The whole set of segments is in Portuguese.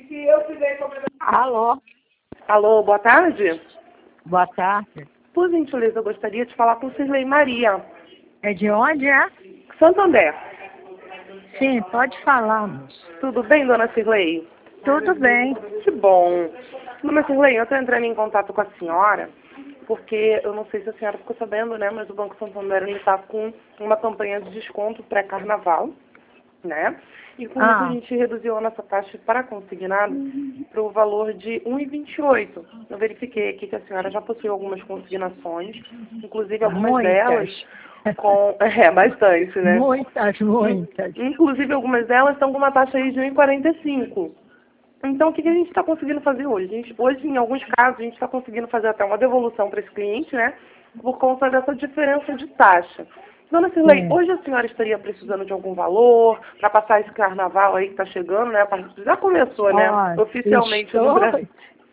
Alô, Alô, boa tarde. boa tarde. Por gentileza, eu gostaria de falar com Cirlei Maria. É de onde é? Santander. Sim, pode falar, moço. Tudo bem, dona Cirlei? Tudo bem. Que bom. Dona Cirlei, eu estou entrando em contato com a senhora, porque eu não sei se a senhora ficou sabendo, né, mas o Banco Santander está com uma campanha de desconto pré-carnaval, né? E com isso a gente reduziu a nossa taxa para consignado para o valor de 1,28. Eu verifiquei aqui que a senhora já possui algumas consignações, inclusive algumas delas com... É, bastante, né? Muitas. Inclusive algumas delas estão com uma taxa aí de 1,45. Então, o que a gente está conseguindo fazer hoje? Hoje, em alguns casos, a gente está conseguindo fazer até uma devolução para esse cliente, né? Por conta dessa diferença de taxa. Dona Cirlei, hoje a senhora estaria precisando de algum valor para passar esse carnaval aí que está chegando, né? Já começou, né? Oficialmente no Brasil.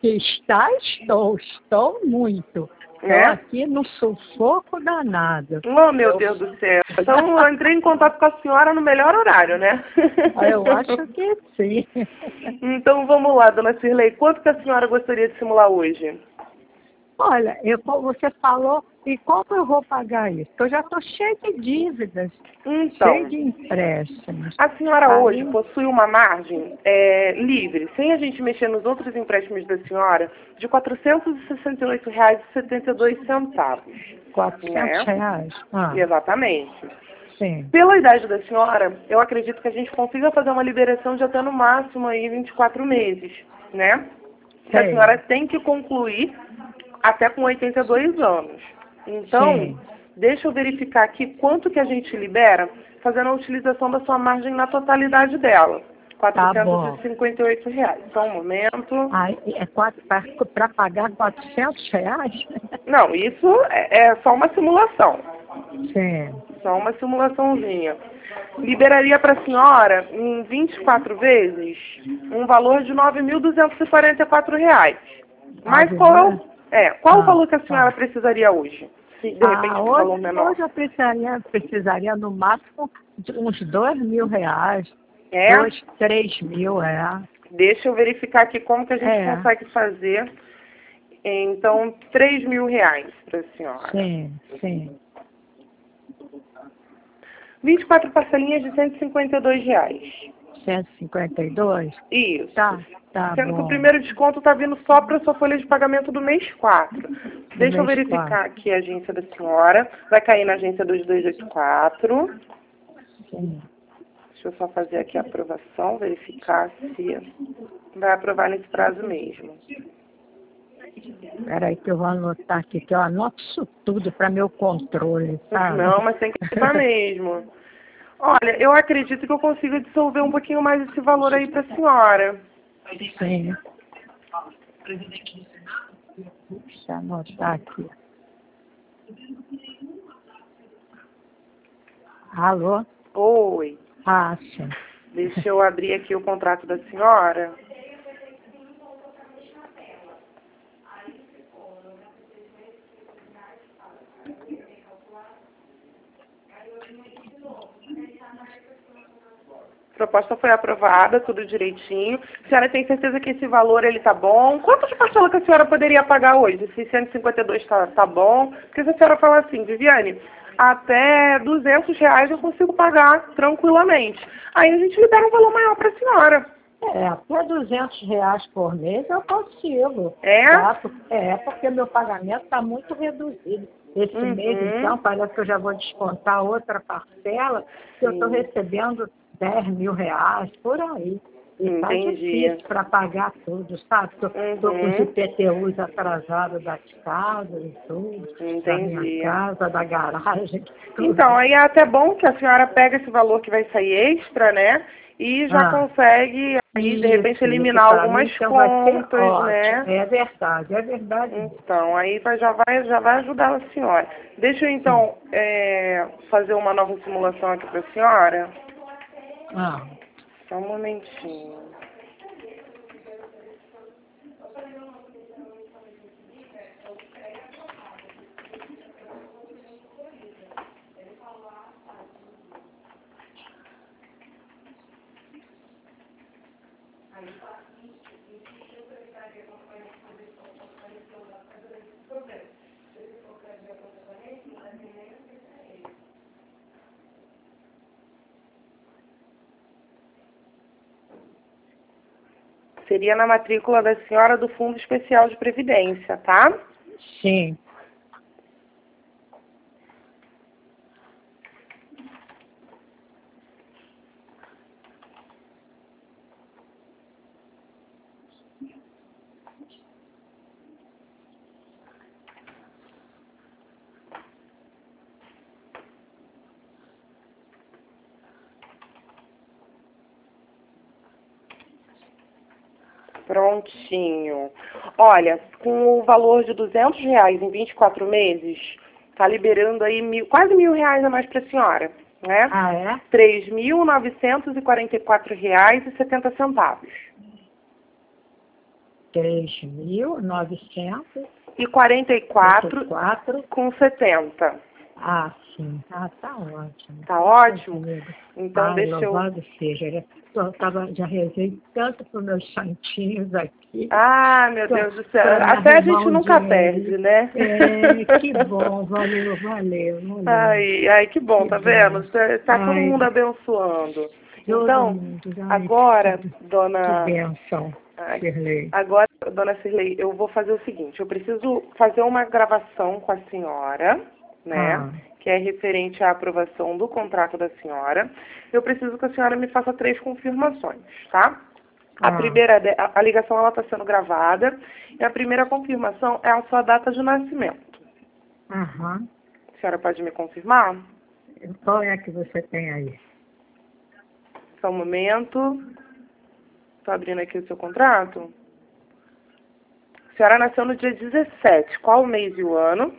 Estou muito. Estou aqui no sufoco danado. Oh, meu Deus do céu. Então, eu entrei em contato com a senhora no melhor horário, né? Eu acho que sim. Então, vamos lá, dona Cirlei. Quanto que a senhora gostaria de simular hoje? Olha, como você falou, e como eu vou pagar isso? Porque eu já estou cheia de dívidas, cheia de empréstimos. A senhora hoje possui uma margem livre, sem a gente mexer nos outros empréstimos da senhora, de R$ 468,72. R$ 400? Exatamente. Sim. Pela idade da senhora, eu acredito que a gente consiga fazer uma liberação de até no máximo aí 24 meses, né? Que a senhora tem que concluir até com 82 anos. Então, deixa eu verificar aqui quanto que a gente libera, fazendo a utilização da sua margem na totalidade dela. R$ 458. Só um momento. Para pagar R$ 400? Não, isso é só uma simulação. Sim. Só uma simulaçãozinha. Liberaria para a senhora, em 24 vezes, um valor de R$ 9.244. Mas qual o valor que a senhora precisaria hoje? Se de repente um valor menor. Hoje eu precisaria no máximo de uns R$ 2.000. 2, 3 mil, Deixa eu verificar aqui como que a gente consegue fazer. Então, R$ 3.000 para a senhora. Sim. 24 parcelinhas de R$ 152. 152? Isso. Tá Sendo bom. que o primeiro desconto está vindo só para a sua folha de pagamento do mês 4. Deixa eu verificar aqui a agência da senhora. Vai cair na agência 2284. Sim. Deixa eu só fazer aqui a aprovação, verificar se vai aprovar nesse prazo mesmo. Espera aí que eu vou anotar aqui, que eu anoto isso tudo para meu controle, sabe? Não, mas tem que anotar mesmo. Olha, eu acredito que eu consigo dissolver um pouquinho mais esse valor aí para a senhora. Sim. Deixa eu anotar aqui. Alô? Oi. Sim. Deixa eu abrir aqui o contrato da senhora. A proposta foi aprovada, tudo direitinho. A senhora tem certeza que esse valor ele tá bom? Quanto de parcela que a senhora poderia pagar hoje? 652 tá bom? Porque se a senhora falar assim, Viviane, até R$ 200 eu consigo pagar tranquilamente. Aí a gente libera um valor maior para a senhora. Até R$ 200 por mês eu consigo. Porque meu pagamento está muito reduzido. Esse mês, então, parece que eu já vou descontar outra parcela, que eu estou recebendo R$ 10.000, por aí. E está difícil para pagar tudo, sabe? Estou com os IPTUs atrasados das casas e tudo, da minha casa, da garagem. Tudo. Então, aí é até bom que a senhora pega esse valor que vai sair extra, né? E já consegue, aí, de repente, eliminar algumas contas, né? É verdade. Então, aí já vai ajudar a senhora. Deixa eu, então, fazer uma nova simulação aqui para a senhora. Só um momentinho. Seria na matrícula da senhora do Fundo Especial de Previdência, tá? Sim. Prontinho. Olha, com o valor de R$ 200 em 24 meses, tá liberando aí quase R$ 1.000 a mais para a senhora, né? Ah, é? R$ 3.944,70. 3.944,70. Ah, sim. Ah, tá ótimo. Tá ótimo? Então, Ai, deixa eu... louvado seja. Já rezei tanto para os meus santinhos aqui. Ah, meu Deus do céu. Até a gente nunca perde, né? É, que bom. Valeu. Ai, que bom, tá vendo? Tá todo mundo abençoando. Então, agora, dona... Que bênção, Cirlei. Agora, dona Cirlei, eu vou fazer o seguinte. Eu preciso fazer uma gravação com a senhora, né? Que é referente à aprovação do contrato da senhora. Eu preciso que a senhora me faça 3 confirmações, tá? A primeira, a ligação ela está sendo gravada, e a primeira confirmação é a sua data de nascimento. A senhora pode me confirmar? Qual é a que você tem aí? Só um momento. Estou abrindo aqui o seu contrato. A senhora nasceu no dia 17. Qual o mês e o ano?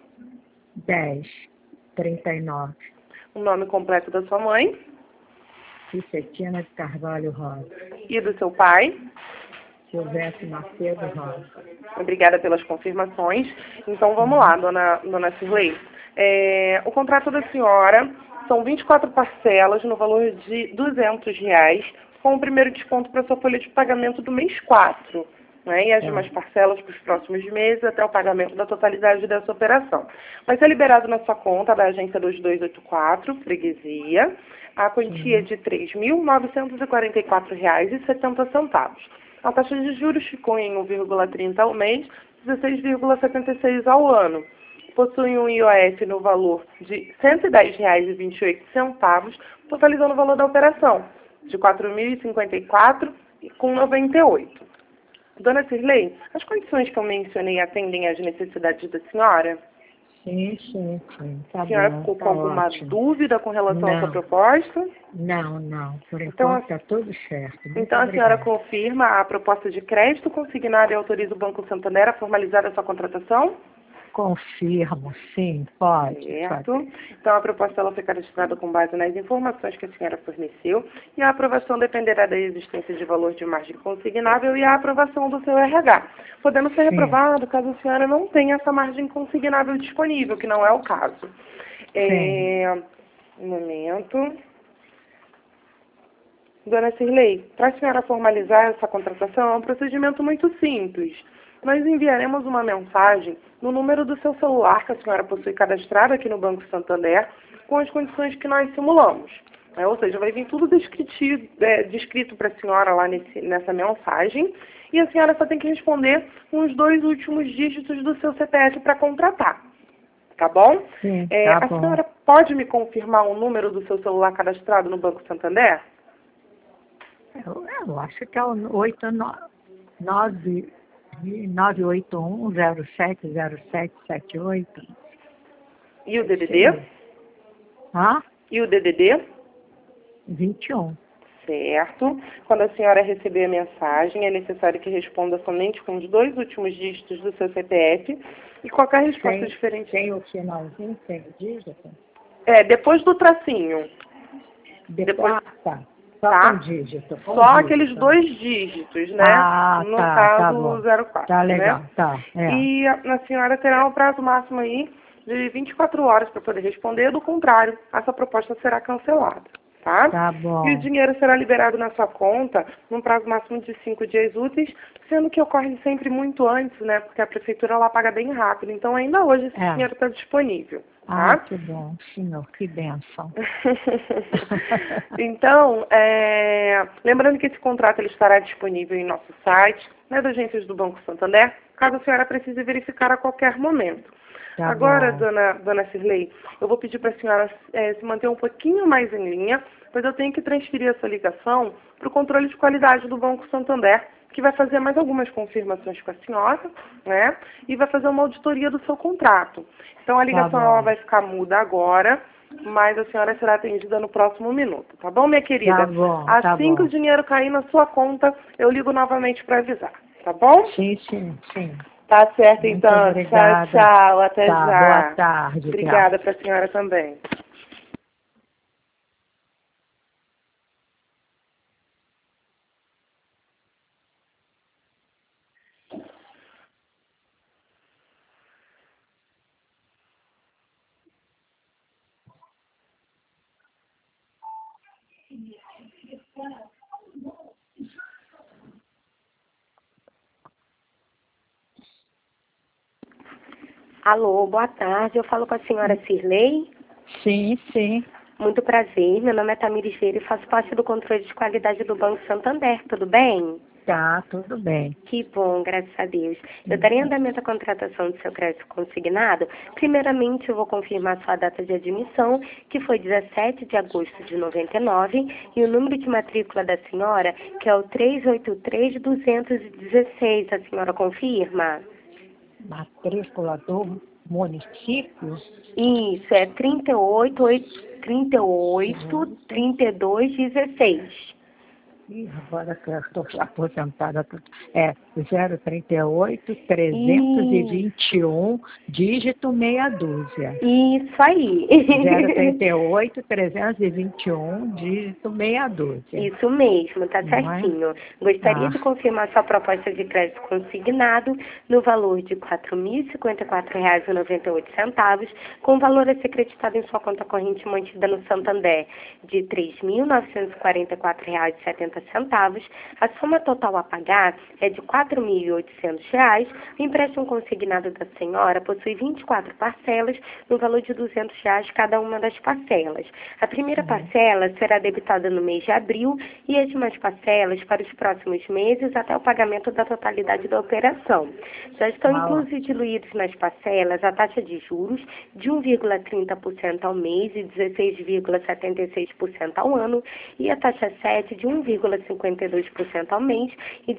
10/39. O nome completo da sua mãe? Cicetina de Carvalho Rosa. E do seu pai? Silvestre Macedo Rosa. Obrigada pelas confirmações. Então, vamos lá, dona Cirlei. O contrato da senhora são 24 parcelas no valor de R$ 200, com o primeiro desconto para sua folha de pagamento do mês 4. Né, e as demais parcelas para os próximos meses até o pagamento da totalidade dessa operação. Vai ser liberado na sua conta da agência 2284, freguesia, a quantia de R$ 3.944,70. A taxa de juros ficou em 1,30 ao mês, 16,76 ao ano. Possui um IOF no valor de R$ 110,28, totalizando o valor da operação de R$ 4.054,98. Dona Cirlei, as condições que eu mencionei atendem às necessidades da senhora? Sim. Tá a senhora bom, ficou com alguma dúvida com relação à sua proposta? Não. Por enquanto está tudo certo. Então a senhora confirma a proposta de crédito consignada e autoriza o Banco Santander a formalizar a sua contratação? Confirmo, sim, pode. Certo. Então, a proposta ela foi cadastrada com base nas informações que a senhora forneceu e a aprovação dependerá da existência de valor de margem consignável e a aprovação do seu RH, podendo ser reprovado caso a senhora não tenha essa margem consignável disponível, que não é o caso. Um momento. Dona Cirlei, para a senhora formalizar essa contratação é um procedimento muito simples. Nós enviaremos uma mensagem no número do seu celular que a senhora possui cadastrado aqui no Banco Santander com as condições que nós simulamos. Ou seja, vai vir tudo descrito para a senhora lá nessa mensagem e a senhora só tem que responder com os 2 últimos dígitos do seu CPF para contratar. Tá bom? Sim, tá bom. A senhora pode me confirmar o número do seu celular cadastrado no Banco Santander? Eu acho que é o 981070778. E o DDD? E o DDD? 21. Certo. Quando a senhora receber a mensagem, é necessário que responda somente com os 2 últimos dígitos do seu CPF e qualquer resposta diferente. Tem o finalzinho, tem o dígito? Depois do tracinho. Depois, tá. Só um dígito. Só aqueles 2 dígitos, né? No caso, 04. Tá legal, né? tá. E a senhora terá um prazo máximo aí de 24 horas para poder responder. Do contrário, essa proposta será cancelada. tá? Tá bom. E o dinheiro será liberado na sua conta num prazo máximo de 5 dias úteis, sendo que ocorre sempre muito antes, né? Porque a prefeitura lá paga bem rápido. Então, ainda hoje esse dinheiro está disponível. Ah, Tá? que bom, senhor, que bênção. Então, lembrando que esse contrato ele estará disponível em nosso site, nas agências do Banco Santander, caso a senhora precise verificar a qualquer momento. Tá Agora, bom. dona Cirlei, eu vou pedir para a senhora se manter um pouquinho mais em linha, pois eu tenho que transferir essa ligação para o controle de qualidade do Banco Santander, que vai fazer mais algumas confirmações com a senhora, né? E vai fazer uma auditoria do seu contrato. Então, a ligação ela vai ficar muda agora, mas a senhora será atendida no próximo minuto, tá bom, minha querida? Tá bom, Assim que o dinheiro cair na sua conta, eu ligo novamente para avisar, tá bom? Sim, sim, sim. Tá certo, Muito então. obrigada. Tchau, tchau. Até Tá, já. boa tarde. Obrigada para a senhora também. Alô, boa tarde. Eu falo com a senhora Cirlei. Sim, sim. Muito prazer. Meu nome é Tamires Vieira e faço parte do controle de qualidade do Banco Santander. Tudo bem? Tá, tudo bem. Que bom, graças a Deus. Eu darei andamento à contratação do seu crédito consignado. Primeiramente, eu vou confirmar sua data de admissão, que foi 17 de agosto de 99, e o número de matrícula da senhora, que é o 383-216. A senhora confirma? Matrícula do município? Isso, é 3216. Ih, agora que eu estou aposentada. É 038-321, dígito meia dúzia. Isso aí. 038-321, dígito meia dúzia. Isso mesmo, tá Não é? certinho. Gostaria de confirmar sua proposta de crédito consignado no valor de R$ 4.054,98, com valor a ser creditado em sua conta corrente mantida no Santander de R$ 3.944,70. A soma total a pagar é de R$ 4.800. O empréstimo consignado da senhora possui 24 parcelas no valor de R$ 200 cada uma das parcelas. A primeira parcela será debitada no mês de abril e as demais parcelas para os próximos meses até o pagamento da totalidade da operação. Já estão inclusos e diluídos nas parcelas a taxa de juros de 1,30% ao mês e 16,76% ao ano e a taxa 7 de 1,52% ao mês e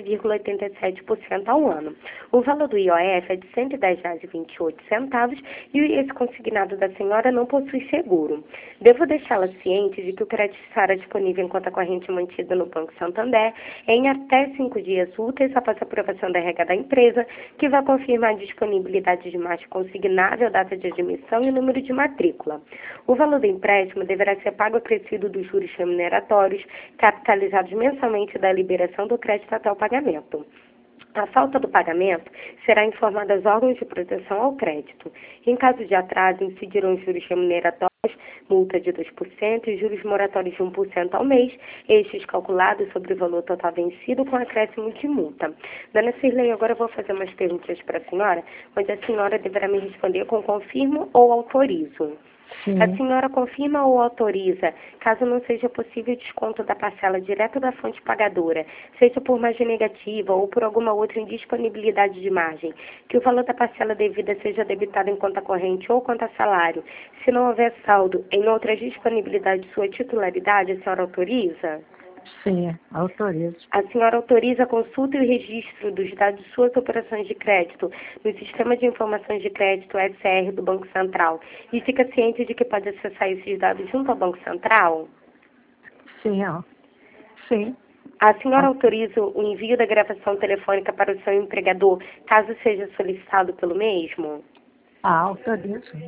19,87% ao ano. O valor do IOF é de R$ 110,28 e esse consignado da senhora não possui seguro. Devo deixá-la ciente de que o crédito estará disponível em conta corrente mantida no Banco Santander em até 5 dias úteis após a aprovação da RH da empresa, que vai confirmar a disponibilidade de margem consignável, data de admissão e número de matrícula. O valor do empréstimo deverá ser pago acrescido dos juros remuneratórios, capitalizados mensalmente da liberação do crédito até o pagamento. A falta do pagamento será informada aos órgãos de proteção ao crédito. Em caso de atraso, incidirão juros remuneratórios, multa de 2% e juros moratórios de 1% ao mês, estes calculados sobre o valor total vencido com acréscimo de multa. Dona Cirlei, agora eu vou fazer umas perguntas para a senhora, onde a senhora deverá me responder com confirmo ou autorizo. Sim. A senhora confirma ou autoriza, caso não seja possível desconto da parcela direto da fonte pagadora, seja por margem negativa ou por alguma outra indisponibilidade de margem, que o valor da parcela devida seja debitado em conta corrente ou conta salário. Se não houver saldo em outras disponibilidades de sua titularidade, a senhora autoriza? Sim, autorizo. A senhora autoriza a consulta e o registro dos dados de suas operações de crédito no Sistema de Informações de Crédito, SR, do Banco Central, e fica ciente de que pode acessar esses dados junto ao Banco Central? Sim, ó. Sim. A senhora autoriza o envio da gravação telefônica para o seu empregador, caso seja solicitado pelo mesmo? Autorizo.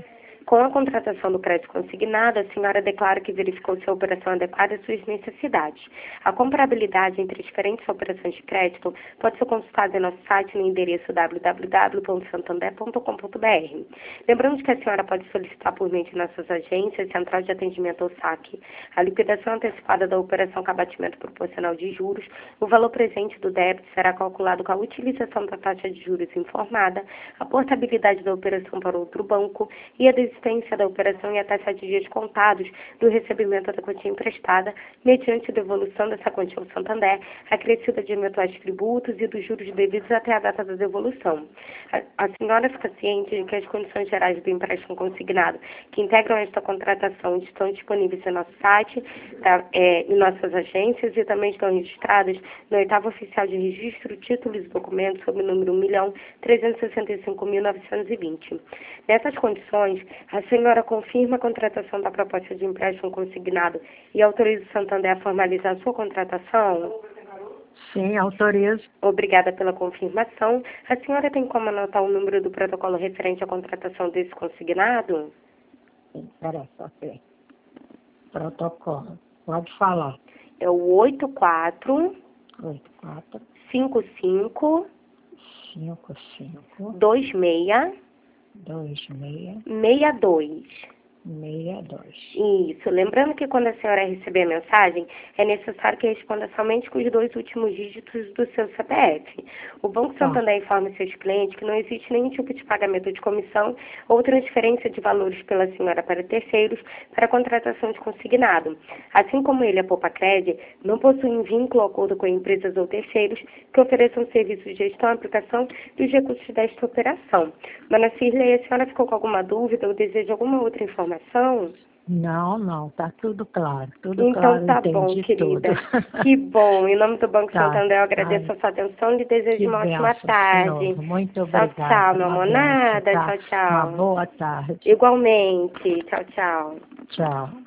Com a contratação do crédito consignado, a senhora declara que verificou se a operação adequada às suas necessidades. A comparabilidade entre diferentes operações de crédito pode ser consultada em nosso site no endereço www.santander.com.br. Lembrando que a senhora pode solicitar por meio de nossas agências, Central de Atendimento ou SAC, a liquidação antecipada da operação com abatimento proporcional de juros. O valor presente do débito será calculado com a utilização da taxa de juros informada, a portabilidade da operação para outro banco e a desistência da operação e a taxa de dias contados do recebimento da quantia emprestada, mediante devolução dessa quantia ao Santander, acrescida de eventuais tributos e dos juros devidos até a data da devolução. A senhora fica ciente de que as condições gerais do empréstimo consignado que integram esta contratação estão disponíveis em nosso site, em nossas agências e também estão registradas no 8º Oficial de Registro, títulos e documentos sob o número 1.365.920. Nessas condições, a senhora confirma a contratação da proposta de empréstimo consignado e autoriza o Santander a formalizar a sua contratação? Sim, autorizo. Obrigada pela confirmação. A senhora tem como anotar o número do protocolo referente à contratação desse consignado? Espera só, peraí. Protocolo. Pode falar. É o 84 55 26 62. Isso. Lembrando que quando a senhora receber a mensagem, é necessário que responda somente com os 2 últimos dígitos do seu CPF. O Banco Santander informa seus clientes que não existe nenhum tipo de pagamento de comissão ou transferência de valores pela senhora para terceiros para a contratação de consignado. Assim como ele, a Poupa-Cred, não possui vínculo ou acordo com empresas ou terceiros que ofereçam serviços de gestão, aplicação dos recursos desta operação. Dona Cirlei, a senhora ficou com alguma dúvida ou deseja alguma outra informação? Não, tá tudo claro. Tudo então, claro, tá bom, querida. Tudo. Que bom. Em nome do Banco Tá, Santander, eu agradeço a sua atenção e lhe desejo uma ótima benção, tarde. senhor. Muito Tchau, obrigada. tchau, meu amor. Benção, Nada. tá? Tchau, tchau. Uma boa tarde. Igualmente. Tchau, tchau. Tchau.